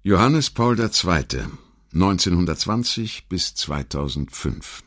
Johannes Paul II. 1920 bis 2005.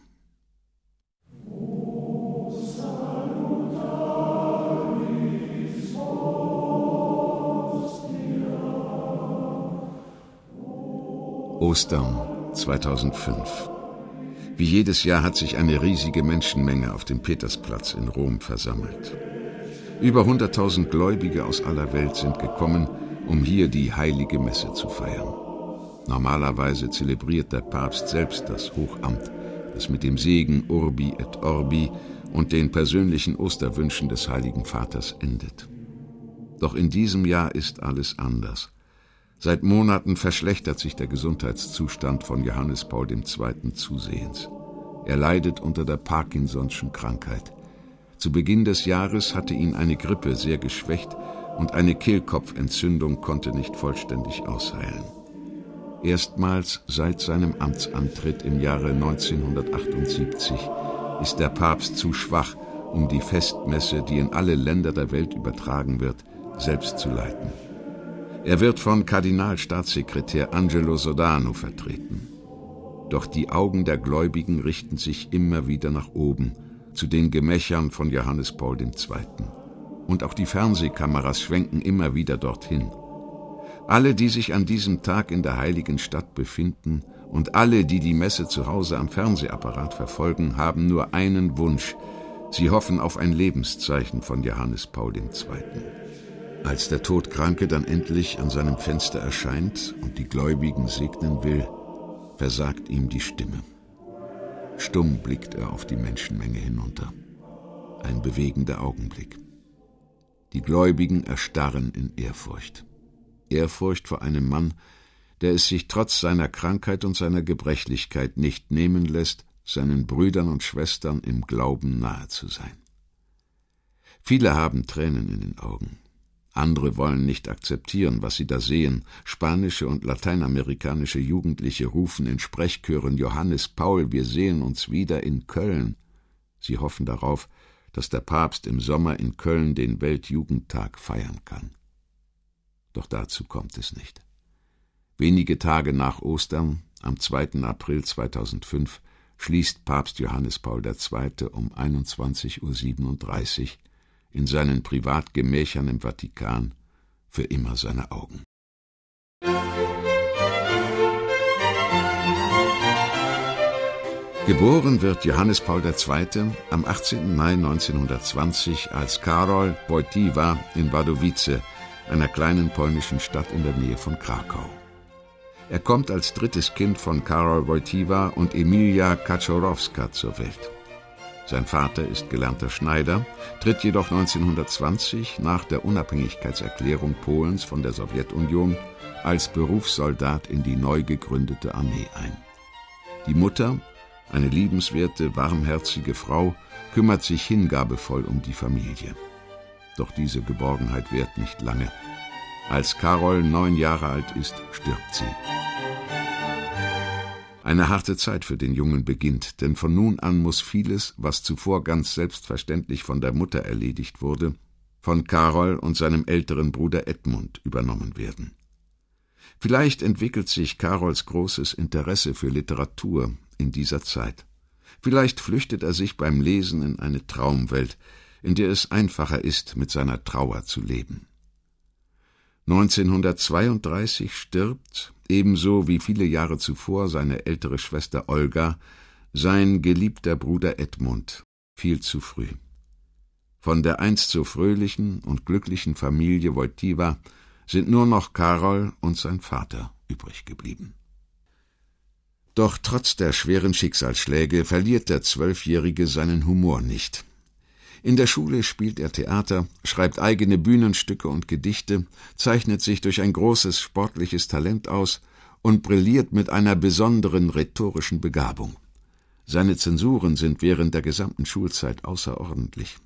Ostern 2005. Wie jedes Jahr hat sich eine riesige Menschenmenge auf dem Petersplatz in Rom versammelt. Über 100.000 Gläubige aus aller Welt sind gekommen, um hier die heilige Messe zu feiern. Normalerweise zelebriert der Papst selbst das Hochamt, das mit dem Segen Urbi et Orbi und den persönlichen Osterwünschen des Heiligen Vaters endet. Doch in diesem Jahr ist alles anders. Seit Monaten verschlechtert sich der Gesundheitszustand von Johannes Paul II. Zusehends. Er leidet unter der Parkinson'schen Krankheit. Zu Beginn des Jahres hatte ihn eine Grippe sehr geschwächt und eine Kehlkopfentzündung konnte nicht vollständig ausheilen. Erstmals seit seinem Amtsantritt im Jahre 1978 ist der Papst zu schwach, um die Festmesse, die in alle Länder der Welt übertragen wird, selbst zu leiten. Er wird von Kardinalstaatssekretär Angelo Sodano vertreten. Doch die Augen der Gläubigen richten sich immer wieder nach oben, zu den Gemächern von Johannes Paul II. Und auch die Fernsehkameras schwenken immer wieder dorthin. Alle, die sich an diesem Tag in der heiligen Stadt befinden und alle, die die Messe zu Hause am Fernsehapparat verfolgen, haben nur einen Wunsch. Sie hoffen auf ein Lebenszeichen von Johannes Paul II. Als der Todkranke dann endlich an seinem Fenster erscheint und die Gläubigen segnen will, versagt ihm die Stimme. Stumm blickt er auf die Menschenmenge hinunter. Ein bewegender Augenblick. Die Gläubigen erstarren in Ehrfurcht. Ehrfurcht vor einem Mann, der es sich trotz seiner Krankheit und seiner Gebrechlichkeit nicht nehmen lässt, seinen Brüdern und Schwestern im Glauben nahe zu sein. Viele haben Tränen in den Augen. Andere wollen nicht akzeptieren, was sie da sehen. Spanische und lateinamerikanische Jugendliche rufen in Sprechchören: Johannes Paul, wir sehen uns wieder in Köln. Sie hoffen darauf, dass der Papst im Sommer in Köln den Weltjugendtag feiern kann. Doch dazu kommt es nicht. Wenige Tage nach Ostern, am 2. April 2005, schließt Papst Johannes Paul II. Um 21:37 Uhr in seinen Privatgemächern im Vatikan für immer seine Augen. Geboren wird Johannes Paul II. Am 18. Mai 1920 als Karol Wojtyła in Wadowice, einer kleinen polnischen Stadt in der Nähe von Krakau. Er kommt als drittes Kind von Karol Wojtyła und Emilia Kaczorowska zur Welt. Sein Vater ist gelernter Schneider, tritt jedoch 1920 nach der Unabhängigkeitserklärung Polens von der Sowjetunion als Berufssoldat in die neu gegründete Armee ein. Die Mutter, eine liebenswerte, warmherzige Frau, kümmert sich hingabevoll um die Familie. Doch diese Geborgenheit währt nicht lange. Als Karol 9 Jahre alt ist, stirbt sie. Eine harte Zeit für den Jungen beginnt, denn von nun an muss vieles, was zuvor ganz selbstverständlich von der Mutter erledigt wurde, von Karol und seinem älteren Bruder Edmund übernommen werden. Vielleicht entwickelt sich Karols großes Interesse für Literatur in dieser Zeit. Vielleicht flüchtet er sich beim Lesen in eine Traumwelt, in der es einfacher ist, mit seiner Trauer zu leben. 1932 stirbt, ebenso wie viele Jahre zuvor seine ältere Schwester Olga, sein geliebter Bruder Edmund, viel zu früh. Von der einst so fröhlichen und glücklichen Familie Wojtyła sind nur noch Karol und sein Vater übrig geblieben. Doch trotz der schweren Schicksalsschläge verliert der 12-Jährige seinen Humor nicht. In der Schule spielt er Theater, schreibt eigene Bühnenstücke und Gedichte, zeichnet sich durch ein großes sportliches Talent aus und brilliert mit einer besonderen rhetorischen Begabung. Seine Zensuren sind während der gesamten Schulzeit außerordentlich.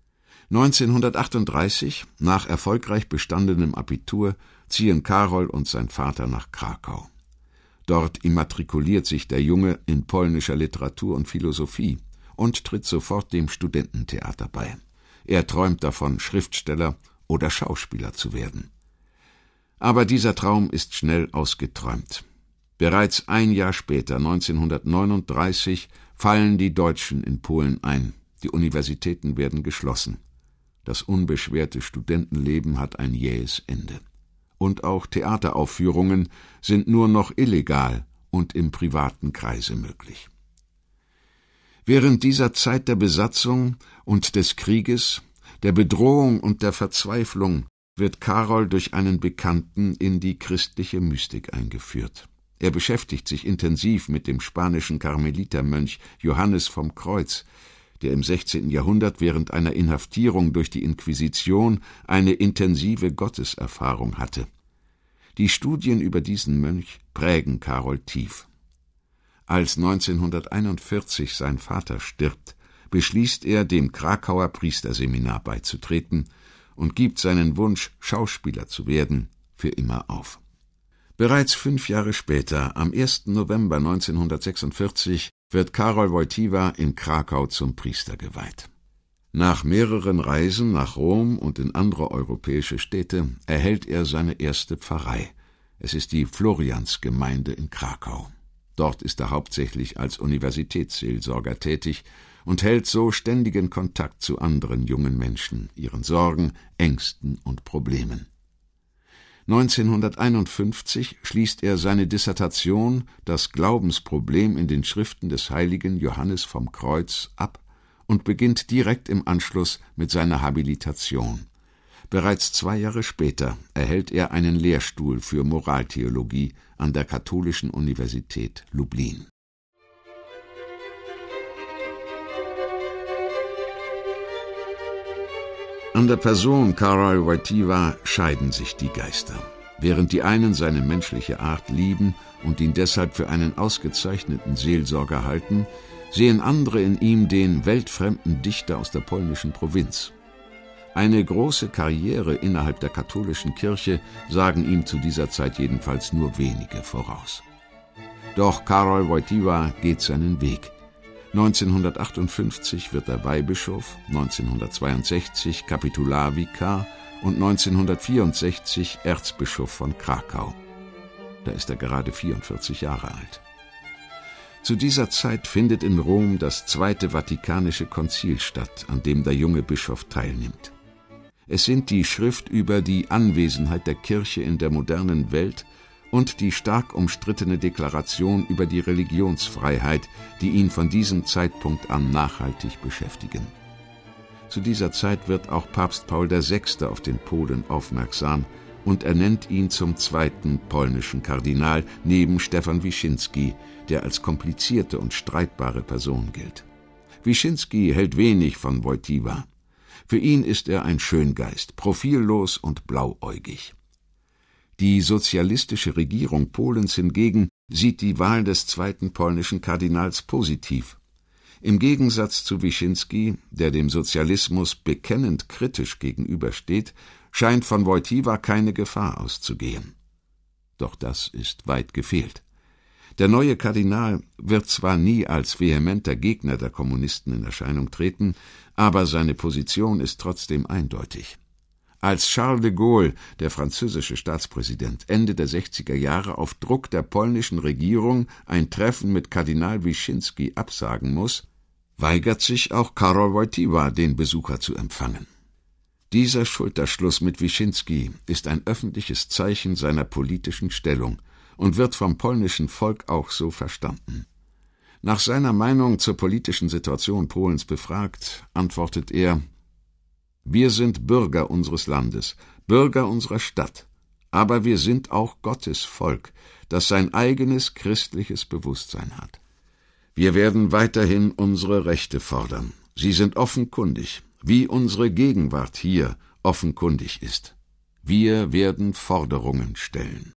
1938, nach erfolgreich bestandenem Abitur, ziehen Karol und sein Vater nach Krakau. Dort immatrikuliert sich der Junge in polnischer Literatur und Philosophie und tritt sofort dem Studententheater bei. Er träumt davon, Schriftsteller oder Schauspieler zu werden. Aber dieser Traum ist schnell ausgeträumt. Bereits ein Jahr später, 1939, fallen die Deutschen in Polen ein. Die Universitäten werden geschlossen. Das unbeschwerte Studentenleben hat ein jähes Ende. Und auch Theateraufführungen sind nur noch illegal und im privaten Kreise möglich. Während dieser Zeit der Besatzung und des Krieges, der Bedrohung und der Verzweiflung wird Karol durch einen Bekannten in die christliche Mystik eingeführt. Er beschäftigt sich intensiv mit dem spanischen Karmelitermönch Johannes vom Kreuz, der im 16. Jahrhundert während einer Inhaftierung durch die Inquisition eine intensive Gotteserfahrung hatte. Die Studien über diesen Mönch prägen Karol tief. Als 1941 sein Vater stirbt, beschließt er, dem Krakauer Priesterseminar beizutreten und gibt seinen Wunsch, Schauspieler zu werden, für immer auf. Bereits 5 Jahre später, am 1. November 1946, wird Karol Wojtyła in Krakau zum Priester geweiht. Nach mehreren Reisen nach Rom und in andere europäische Städte erhält er seine erste Pfarrei. Es ist die Floriansgemeinde in Krakau. Dort ist er hauptsächlich als Universitätsseelsorger tätig und hält so ständigen Kontakt zu anderen jungen Menschen, ihren Sorgen, Ängsten und Problemen. 1951 schließt er seine Dissertation »Das Glaubensproblem in den Schriften des heiligen Johannes vom Kreuz« ab und beginnt direkt im Anschluss mit seiner Habilitation. Bereits 2 Jahre später erhält er einen Lehrstuhl für Moraltheologie an der Katholischen Universität Lublin. An der Person Karol Wojtyła scheiden sich die Geister. Während die einen seine menschliche Art lieben und ihn deshalb für einen ausgezeichneten Seelsorger halten, sehen andere in ihm den weltfremden Dichter aus der polnischen Provinz. Eine große Karriere innerhalb der katholischen Kirche sagen ihm zu dieser Zeit jedenfalls nur wenige voraus. Doch Karol Wojtyła geht seinen Weg. 1958 wird er Weihbischof, 1962 Kapitularvikar und 1964 Erzbischof von Krakau. Da ist er gerade 44 Jahre alt. Zu dieser Zeit findet in Rom das Zweite Vatikanische Konzil statt, an dem der junge Bischof teilnimmt. Es sind die Schrift über die Anwesenheit der Kirche in der modernen Welt und die stark umstrittene Deklaration über die Religionsfreiheit, die ihn von diesem Zeitpunkt an nachhaltig beschäftigen. Zu dieser Zeit wird auch Papst Paul VI. Auf den Polen aufmerksam und ernennt ihn zum 2. polnischen Kardinal neben Stefan Wyszyński, der als komplizierte und streitbare Person gilt. Wyszyński hält wenig von Wojtyła. Für ihn ist er ein Schöngeist, profillos und blauäugig. Die sozialistische Regierung Polens hingegen sieht die Wahl des 2. polnischen Kardinals positiv. Im Gegensatz zu Wyszyński, der dem Sozialismus bekennend kritisch gegenübersteht, scheint von Wojtyła keine Gefahr auszugehen. Doch das ist weit gefehlt. Der neue Kardinal wird zwar nie als vehementer Gegner der Kommunisten in Erscheinung treten, aber seine Position ist trotzdem eindeutig. Als Charles de Gaulle, der französische Staatspräsident, Ende der 60er Jahre auf Druck der polnischen Regierung ein Treffen mit Kardinal Wyszyński absagen muss, weigert sich auch Karol Wojtyła, den Besucher zu empfangen. Dieser Schulterschluss mit Wyszyński ist ein öffentliches Zeichen seiner politischen Stellung und wird vom polnischen Volk auch so verstanden. Nach seiner Meinung zur politischen Situation Polens befragt, antwortet er: Wir sind Bürger unseres Landes, Bürger unserer Stadt, aber wir sind auch Gottes Volk, das sein eigenes christliches Bewusstsein hat. Wir werden weiterhin unsere Rechte fordern. Sie sind offenkundig, wie unsere Gegenwart hier offenkundig ist. Wir werden Forderungen stellen.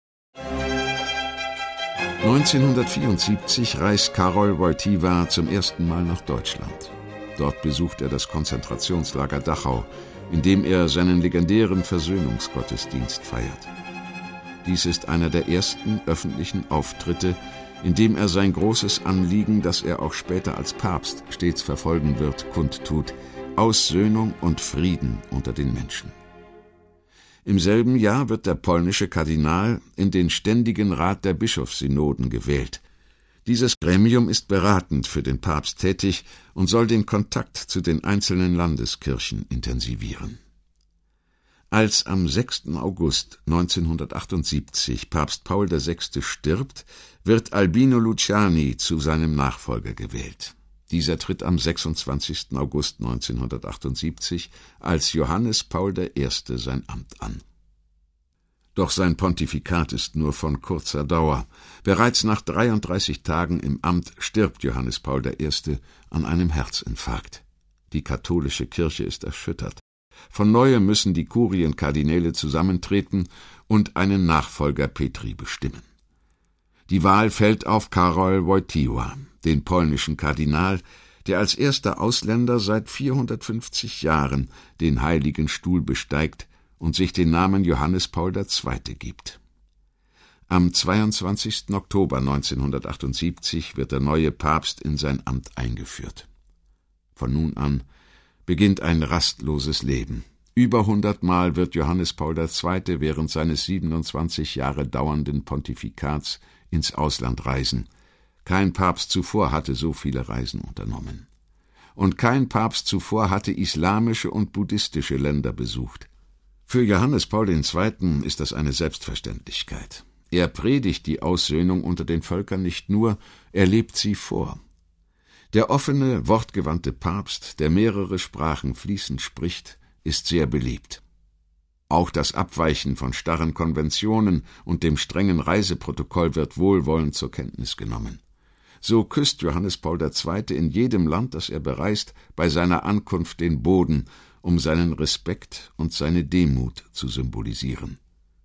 1974 reist Karol Wojtyła zum ersten Mal nach Deutschland. Dort besucht er das Konzentrationslager Dachau, in dem er seinen legendären Versöhnungsgottesdienst feiert. Dies ist einer der ersten öffentlichen Auftritte, in dem er sein großes Anliegen, das er auch später als Papst stets verfolgen wird, kundtut: Aussöhnung und Frieden unter den Menschen. Im selben Jahr wird der polnische Kardinal in den Ständigen Rat der Bischofssynoden gewählt. Dieses Gremium ist beratend für den Papst tätig und soll den Kontakt zu den einzelnen Landeskirchen intensivieren. Als am 6. August 1978 Papst Paul VI. Stirbt, wird Albino Luciani zu seinem Nachfolger gewählt. Dieser tritt am 26. August 1978 als Johannes Paul I. sein Amt an. Doch sein Pontifikat ist nur von kurzer Dauer. Bereits nach 33 Tagen im Amt stirbt Johannes Paul I. an einem Herzinfarkt. Die katholische Kirche ist erschüttert. Von neuem müssen die Kurienkardinäle zusammentreten und einen Nachfolger Petri bestimmen. Die Wahl fällt auf Karol Wojtyła, den polnischen Kardinal, der als erster Ausländer seit 450 Jahren den Heiligen Stuhl besteigt und sich den Namen Johannes Paul II. Gibt. Am 22. Oktober 1978 wird der neue Papst in sein Amt eingeführt. Von nun an beginnt ein rastloses Leben. Über 100 Mal wird Johannes Paul II. Während seines 27 Jahre dauernden Pontifikats ins Ausland reisen. Kein Papst zuvor hatte so viele Reisen unternommen. Und kein Papst zuvor hatte islamische und buddhistische Länder besucht. Für Johannes Paul II. Ist das eine Selbstverständlichkeit. Er predigt die Aussöhnung unter den Völkern nicht nur, er lebt sie vor. Der offene, wortgewandte Papst, der mehrere Sprachen fließend spricht, ist sehr beliebt. Auch das Abweichen von starren Konventionen und dem strengen Reiseprotokoll wird wohlwollend zur Kenntnis genommen. So küsst Johannes Paul II. In jedem Land, das er bereist, bei seiner Ankunft den Boden, um seinen Respekt und seine Demut zu symbolisieren.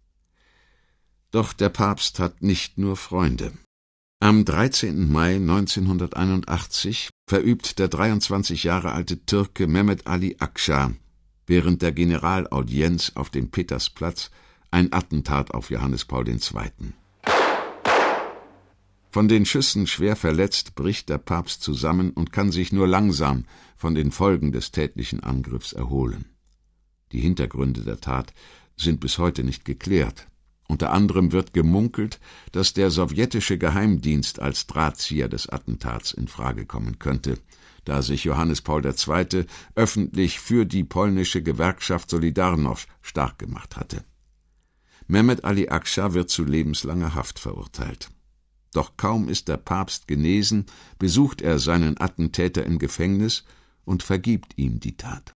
Doch der Papst hat nicht nur Freunde. Am 13. Mai 1981 verübt der 23 Jahre alte Türke Mehmet Ali Akça während der Generalaudienz auf dem Petersplatz ein Attentat auf Johannes Paul II. Von den Schüssen schwer verletzt bricht der Papst zusammen und kann sich nur langsam von den Folgen des tätlichen Angriffs erholen. Die Hintergründe der Tat sind bis heute nicht geklärt. Unter anderem wird gemunkelt, dass der sowjetische Geheimdienst als Drahtzieher des Attentats in Frage kommen könnte, da sich Johannes Paul II. Öffentlich für die polnische Gewerkschaft Solidarność stark gemacht hatte. Mehmet Ali Akça wird zu lebenslanger Haft verurteilt. Doch kaum ist der Papst genesen, besucht er seinen Attentäter im Gefängnis und vergibt ihm die Tat.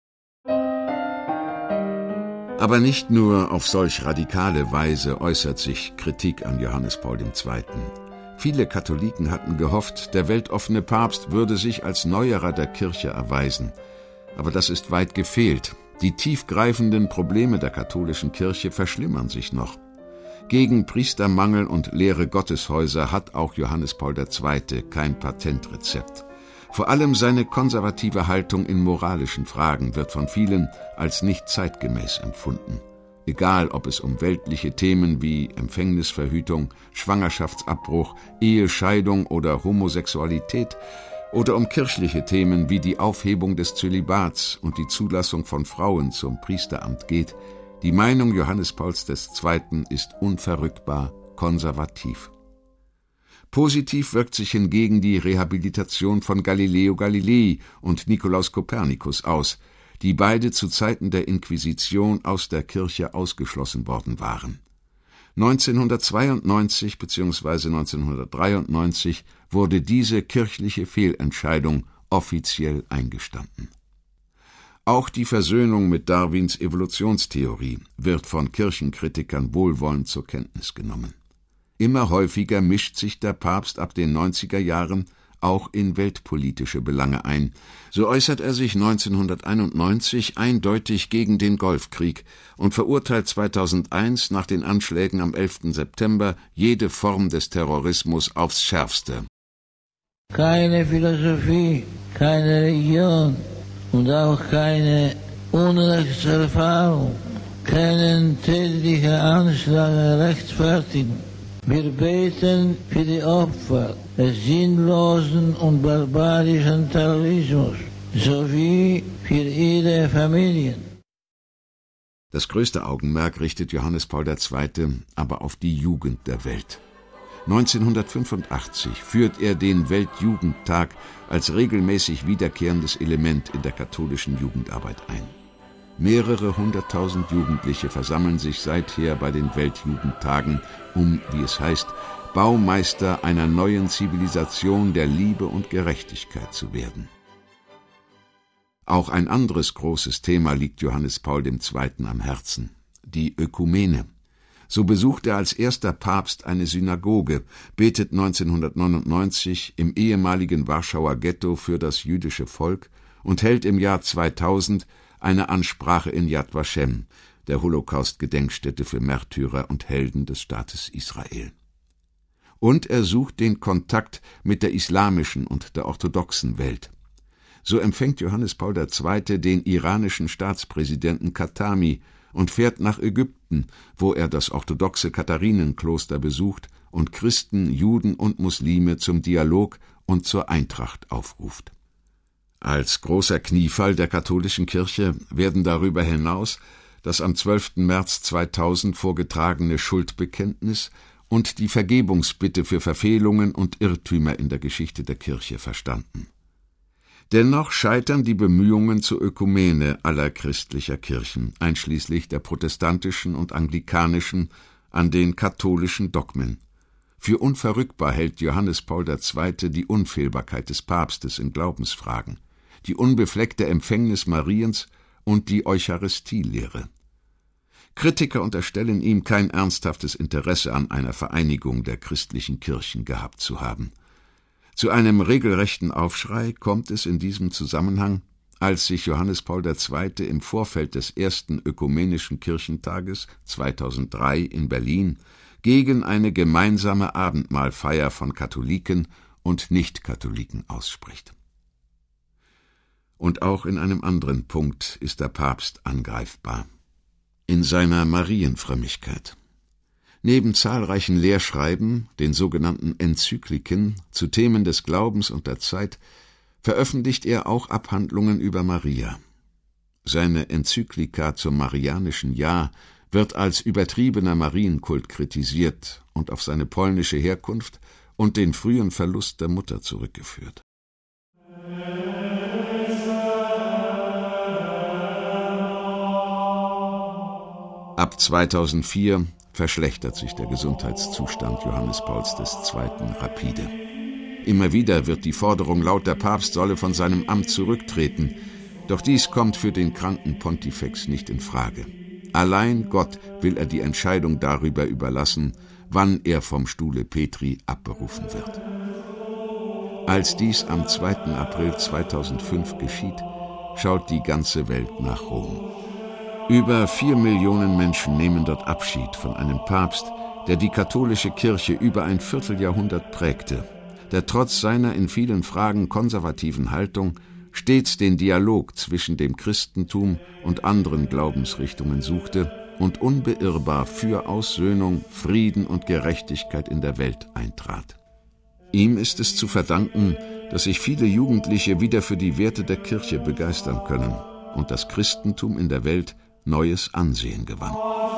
Aber nicht nur auf solch radikale Weise äußert sich Kritik an Johannes Paul II. Viele Katholiken hatten gehofft, der weltoffene Papst würde sich als Neuerer der Kirche erweisen. Aber das ist weit gefehlt. Die tiefgreifenden Probleme der katholischen Kirche verschlimmern sich noch. Gegen Priestermangel und leere Gotteshäuser hat auch Johannes Paul II. Kein Patentrezept. Vor allem seine konservative Haltung in moralischen Fragen wird von vielen als nicht zeitgemäß empfunden. Egal, ob es um weltliche Themen wie Empfängnisverhütung, Schwangerschaftsabbruch, Ehescheidung oder Homosexualität oder um kirchliche Themen wie die Aufhebung des Zölibats und die Zulassung von Frauen zum Priesteramt geht, die Meinung Johannes Pauls II. Ist unverrückbar konservativ. Positiv wirkt sich hingegen die Rehabilitation von Galileo Galilei und Nikolaus Kopernikus aus, die beide zu Zeiten der Inquisition aus der Kirche ausgeschlossen worden waren. 1992 bzw. 1993 wurde diese kirchliche Fehlentscheidung offiziell eingestanden. Auch die Versöhnung mit Darwins Evolutionstheorie wird von Kirchenkritikern wohlwollend zur Kenntnis genommen. Immer häufiger mischt sich der Papst ab den 90er Jahren auch in weltpolitische Belange ein. So äußert er sich 1991 eindeutig gegen den Golfkrieg und verurteilt 2001 nach den Anschlägen am 11. September jede Form des Terrorismus aufs Schärfste. Keine Philosophie, keine Religion und auch keine Unrechtserfahrung können tätliche Anschläge rechtfertigen. Wir beten für die Opfer des sinnlosen und barbarischen Terrorismus sowie für ihre Familien. Das größte Augenmerk richtet Johannes Paul II. Aber auf die Jugend der Welt. 1985 führt er den Weltjugendtag als regelmäßig wiederkehrendes Element in der katholischen Jugendarbeit ein. Mehrere 100.000 Jugendliche versammeln sich seither bei den Weltjugendtagen, um, wie es heißt, Baumeister einer neuen Zivilisation der Liebe und Gerechtigkeit zu werden. Auch ein anderes großes Thema liegt Johannes Paul II. Am Herzen: die Ökumene. So besucht er als erster Papst eine Synagoge, betet 1999 im ehemaligen Warschauer Ghetto für das jüdische Volk und hält im Jahr 2000 eine Ansprache in Yad Vashem, der Holocaust-Gedenkstätte für Märtyrer und Helden des Staates Israel. Und er sucht den Kontakt mit der islamischen und der orthodoxen Welt. So empfängt Johannes Paul II. Den iranischen Staatspräsidenten Khatami und fährt nach Ägypten, wo er das orthodoxe Katharinenkloster besucht und Christen, Juden und Muslime zum Dialog und zur Eintracht aufruft. Als großer Kniefall der katholischen Kirche werden darüber hinaus das am 12. März 2000 vorgetragene Schuldbekenntnis und die Vergebungsbitte für Verfehlungen und Irrtümer in der Geschichte der Kirche verstanden. Dennoch scheitern die Bemühungen zur Ökumene aller christlicher Kirchen, einschließlich der protestantischen und anglikanischen, an den katholischen Dogmen. Für unverrückbar hält Johannes Paul II. Die Unfehlbarkeit des Papstes in Glaubensfragen, die unbefleckte Empfängnis Mariens und die Eucharistielehre. Kritiker unterstellen ihm kein ernsthaftes Interesse an einer Vereinigung der christlichen Kirchen gehabt zu haben. Zu einem regelrechten Aufschrei kommt es in diesem Zusammenhang, als sich Johannes Paul II. Im Vorfeld des ersten Ökumenischen Kirchentages 2003 in Berlin gegen eine gemeinsame Abendmahlfeier von Katholiken und Nicht-Katholiken ausspricht. Und auch in einem anderen Punkt ist der Papst angreifbar: in seiner Marienfrömmigkeit. Neben zahlreichen Lehrschreiben, den sogenannten Enzykliken, zu Themen des Glaubens und der Zeit, veröffentlicht er auch Abhandlungen über Maria. Seine Enzyklika zum Marianischen Jahr wird als übertriebener Marienkult kritisiert und auf seine polnische Herkunft und den frühen Verlust der Mutter zurückgeführt. Ab 2004 verschlechtert sich der Gesundheitszustand Johannes Pauls II. Rapide. Immer wieder wird die Forderung laut, der Papst solle von seinem Amt zurücktreten, doch dies kommt für den kranken Pontifex nicht in Frage. Allein Gott will er die Entscheidung darüber überlassen, wann er vom Stuhle Petri abberufen wird. Als dies am 2. April 2005 geschieht, schaut die ganze Welt nach Rom. Über 4 Millionen Menschen nehmen dort Abschied von einem Papst, der die katholische Kirche über ein Vierteljahrhundert prägte, der trotz seiner in vielen Fragen konservativen Haltung stets den Dialog zwischen dem Christentum und anderen Glaubensrichtungen suchte und unbeirrbar für Aussöhnung, Frieden und Gerechtigkeit in der Welt eintrat. Ihm ist es zu verdanken, dass sich viele Jugendliche wieder für die Werte der Kirche begeistern können und das Christentum in der Welt neues Ansehen gewann.